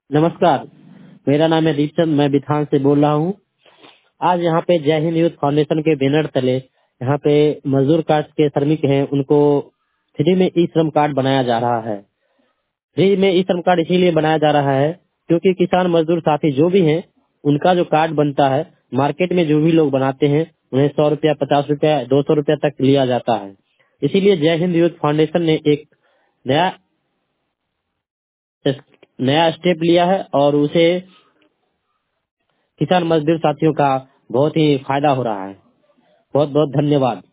नमस्कार, मेरा नाम है दीपचंद। मैं बिथान से बोल रहा हूँ। आज यहाँ पे जय हिंद यूथ फाउंडेशन के बैनर तले यहाँ पे मजदूर कास्ट के श्रमिक हैं, उनको फ्री में ई श्रम कार्ड बनाया जा रहा है। फ्री में ई श्रम कार्ड इसीलिए बनाया जा रहा है क्योंकि किसान मजदूर साथी जो भी हैं, उनका जो कार्ड बनता है, मार्केट में जो भी लोग बनाते हैं उन्हें 100 रुपया, 50 रुपया, 200 रुपया तक लिया जाता है। इसीलिए जय हिंद यूथ फाउंडेशन ने एक नया नया स्टेप लिया है और उसे किसान मजदूर साथियों का बहुत ही फायदा हो रहा है। बहुत बहुत धन्यवाद।